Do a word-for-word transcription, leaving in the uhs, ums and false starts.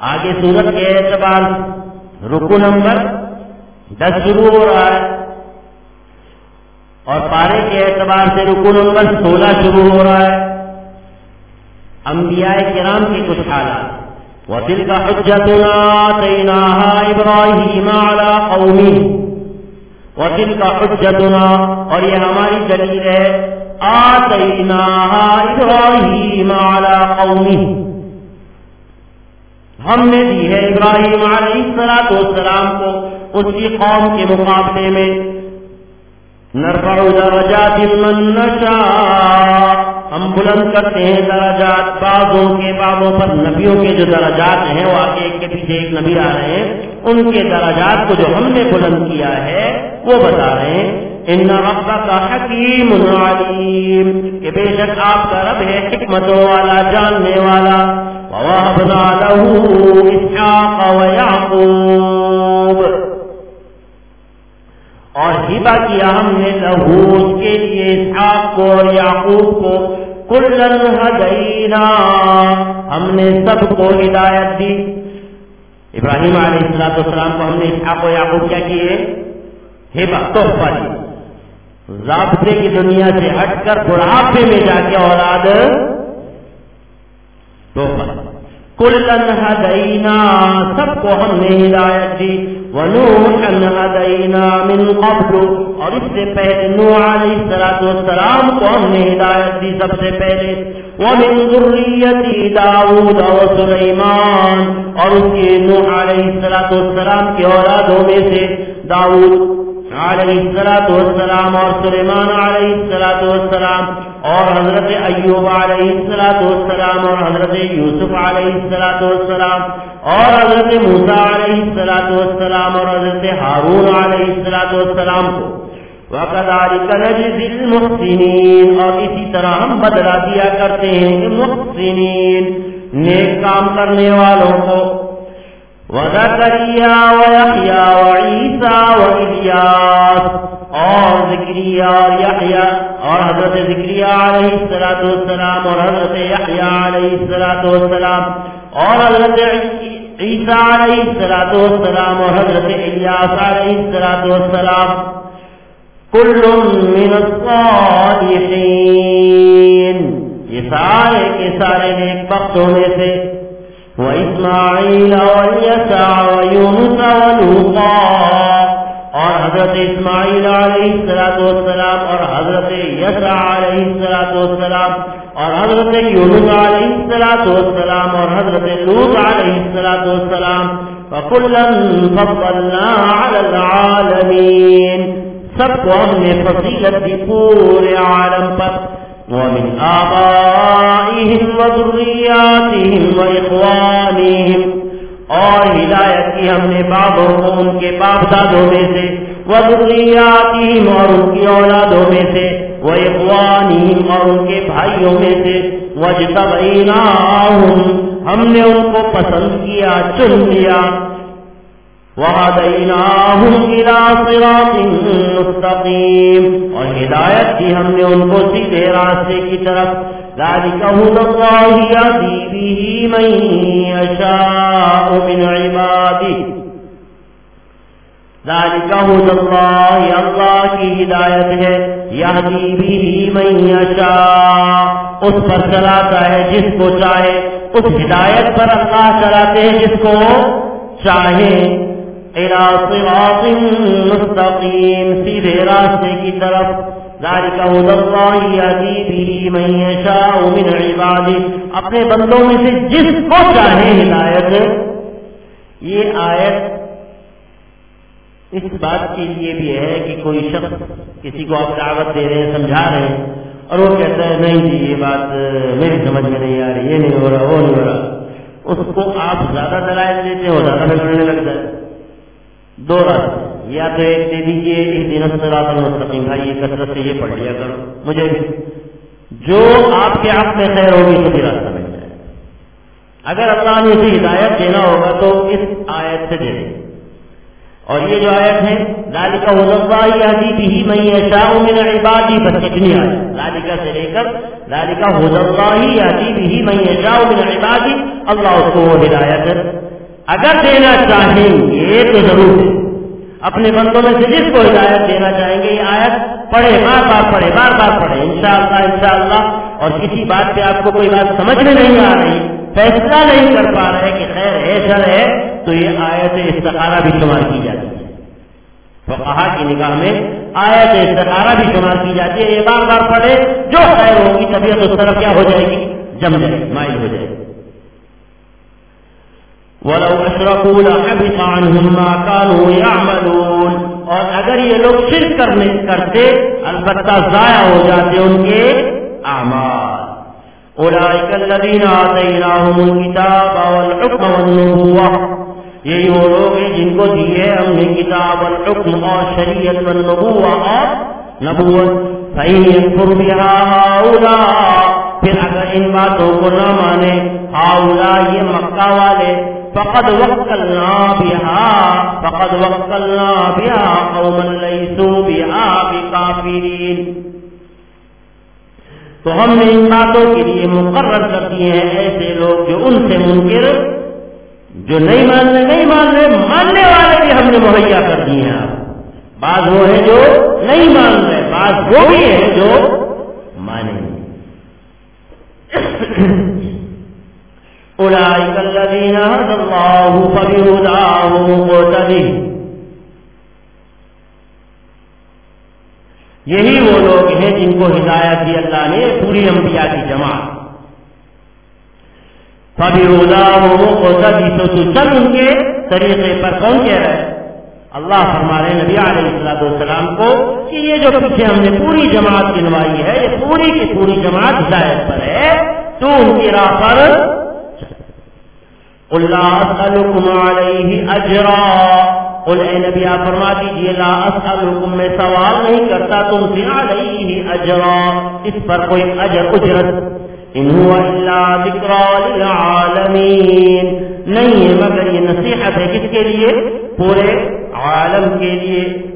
آگے سورت کے اعتبار رکو نمبر دس شروع ہو رہا ہے اور پارے کے اعتبار سے رکو نمبر سولہ شروع ہو رہا ہے. انبیاء کرام کے کچھ حالات. وَتِلْكَ حُجَّتُنَا آتَيْنَاهَا إِبْرَاهِيمَ عَلَى قَوْمِهِ وَتِلْكَ حُجَّتُنَا اور یہ ہماری دلیل ہے. آتَيْنَاهَا إِبْرَاهِيمَ عَلَى قَوْمِهِ ہم نے دی ہے ابراہیم علیہ السلام کو اس کی قوم کے مقابلے میں. نرفع درجات من نشاء ہم بلند کرتے ہیں درجات بعضوں کے بعضوں پر. نبیوں کے جو درجات ہیں وہ آگے ایک کے پیچھے ایک نبی آ رہے ہیں, ان کے درجات کو جو ہم نے بلند کیا ہے وہ بتا رہے ہیں. ان ربک حکیم علیم کہ بے شک آپ کا رب ہے حکمتوں والا جاننے والا. وَوَهَبْنَا لَهُ إِسْحَاقَ وَيَعْقُوبَ اور ہبہ کیا ہم نے لہو اس کے لیے اسحاق کو اور یعقوب کو. کلن ہدینا ہم نے سب کو ہدایت دی. ابراہیم علیہ السلام کو ہم نے اسحاق و یعقوب کیا کیے؟ ہبہ تحفہ دی. ضابطے کی دنیا سے ہٹ کر بڑھاپے میں جا کے اولاد تحفہ. کلن ہدینا سب کو ہم نے ہدایت دی. ونوحا ہدینا من قبل اور اس سے پہلے نوح علیہ السلام کو ہم نے ہدایت دی سب سے پہلے. ومن ذریتی داؤد وسلیمان اور اس کے نوح علیہ السلام کے اولادوں میں سے داؤد علیہ السلام اور سلیمان علیہ السلام اور حضرت ایوب علیہ السلام اور حضرت یوسف علیہ السلام اور حضرت موسیٰ علیہ السلام اور حضرت ہارون علیہ السلام کو. وَكَذَلِكَ نَجْزِي الْمُحْسِنِينَ اور اسی طرح ہم بدلہ دیا کرتے ہیں محسنین نیک کام کرنے والوں کو. وَزَكَرِيَّا وَيَحْيَا وَعِيسَى وَإِلْيَاسَ اور زکریا اور یحییٰ اور حضرت زکریا علیہ السلام اور حضرت یحییٰ علیہ السلام اور حضرت عیسیٰ علیہ السلام اور حضرت الیاس علیہ السلام. کل من الصالحین یہ سارے کے سارے نیک بختوں میں سے. وَإِسْمَاعِيلَ وَالْيَسَعَ وَيُونُسَ وَلُوطًا اور حضرت اسماعیل علیہ السلام اور حضرت یسع علیہ السلام اور حضرت یونس علیہ السلام اور حضرت لوط علیہ السلام. وَكُلًّا فَضَّلْنَا عَلَى الْعَالَمِينَ سب کو ہم نے فضیلت دی پورے عالم پر. وَمِنْ آبَائِهِمْ وَذُرِّيَّاتِهِمْ وَإِخْوَانِهِمْ اور ہدایت کی ہم نے بعضوں کو ان کے باپ دادوں میں سے. وَذُرِّيَّاتِهِمْ اور ان کی اولادوں میں سے. وَإِخْوَانِهِمْ اور ان کے بھائیوں میں سے. وَاجْتَبَيْنَاهُمْ ہم نے ان کو پسند کیا چن لیا. وَهَدَيْنَاهُمْ إِلَى صِرَاطٍ مُسْتَقِيمٍ اور ہدایت دی ہم نے ان کو سیدھے راستے کی طرف. ذَلِكَ هُدَى اللَّهِ يَهْدِي بِهِ مَن يَشَاءُ مِنْ عِبَادِهِ ذَلِكَ هُدَى اللَّهِ اللہ کی ہدایت ہے. يَهْدِي بِهِ مَن يَشَاءُ اس پر چلاتا ہے جس کو چاہے. اس ہدایت پر اللہ چلاتے ہیں جس کو چاہے. إِلَى صِرَاطٍ مُسْتَقِيمٍ سیدھے راستے کی طرف. ذَلِكَ هُدَى اللَّهِ يَهْدِي بِهِ مَن يَشَاءُ مِنْ عِبَادِهِ اپنے بندوں میں سے جس کو چاہے ہدایت. یہ آیت اس بات کے لیے بھی ہے کہ کوئی شخص کسی کو آپ دعوت دے رہے ہیں سمجھا رہے ہیں اور وہ کہتا ہے نہیں جی یہ بات میری سمجھ میں نہیں آ رہی, یہ نہیں ہو رہا وہ نہیں ہو رہا, اس کو آپ زیادہ دلائل دیتے ہو زیادہ بگڑنے لگتا ہے. دو راستے, یا تو ایک دے دیجیے اہدنا الصراط المستقیم بھائی یہ کثرت سے یہ پڑھ لیا کرو مجھے بھی جو آپ کے حق میں خیر ہوگی اسی راستہ مل جائے. اگر اللہ نے اسے ہدایت دینا ہوگا تو اس آیت سے دے دیں. اور یہ جو آیت ہے ذالک ھدی اللہ یہدی بہ من یشاء من عبادہ، بس اتنی آیت ذالک سے لے کر ذالک ھدی اللہ یہدی بہ من یشاء من عبادہ، اللہ اس کو ہدایت اگر دینا چاہیں گے تو ضرور دے، اپنے بندوں میں سے جس کو ہدایت دینا چاہیں گے یہ آیت پڑھے، بار بار پڑھے، بار بار پڑھے انشاءاللہ انشاءاللہ۔ اور کسی بات پہ آپ کو کوئی بات سمجھ میں نہیں آ رہی، فیصلہ نہیں کر پا رہے کہ خیر ہے شر ہے، تو یہ آیت استخارہ بھی شمار کی جاتی ہے، فقہا کی نگاہ میں آیت استخارہ بھی شمار کی جاتی ہے۔ یہ بار بار پڑھے، جو خیر ہوگی طبیعت اس طرف کیا ہو جائے گی، جم جائے گی، مائل ہو جائے گی۔ وَلَوْ أَشْرَكُوا لَحَبِطَ عَنْهُمْ مَا كَانُوا يَعْمَلُونَ، اور اگر یہ لوگ شرک کرنے کرتے البتہ ضائع ہو جاتے ان کے اعمال۔ أُولَٰئِكَ الَّذِينَ آتَيْنَاهُمُ الْكِتَابَ وَالْحُكْمَ وَالنُّبُوَّةَ، یہی وہ لوگ ہیں جن کو دیے ہم نے کتاب الحکم اور شریعت والنبوہ اور نبوت۔ فَإِن يَكْفُرْ بِهَا هَٰؤُلَاءِ، پھر اگر ان باتوں کو نہ مانے ہؤلاء یہ مکہ والے، فقد وکلنا بها فقد وکلنا بها قوما ليسوا بها بکافرین، تو ہم نے ان باتوں کے لیے مقرر کر دیے ہیں ایسے لوگ جو ان سے منکر، جو نہیں ماننے نہیں ماننے ماننے والے بھی ہم نے مہیا کر دیے ہیں۔ بعض وہ ہیں جو نہیں مان رہے، بعض وہ بھی ہیں جو مانیں گے۔ أولئك الذين هدى الله فبهداه مقتدي، یہی وہ لوگ ہیں جن کو ہدایت دی اللہ نے پوری انبیاء کی جماعت۔ فبهداه مقتدي، تو تو چل ان کے طریقے پر۔ کون کہہ رہا ہے؟ اللہ فرما رہے نبی علیہ الصلوۃ والسلام کو کہ یہ جو پیچھے ہم نے پوری جماعت گنوائی ہے یہ پوری کی پوری جماعت ہدایت پر ہے، تو ان کی راہ پر۔ قل لا اسألكم علیہ اجرا، قل اے نبی آپ فرما دیجئے لا اسألكم، میں سوال نہیں کرتا تم سے علیہ اجرا، اس پر کوئی اجر اجرت، ان هو الا ذکری للعالمین، نہیں ہے مگر یہ نصیحت ہے کس کے لیے؟ پورے عالم کے لیے۔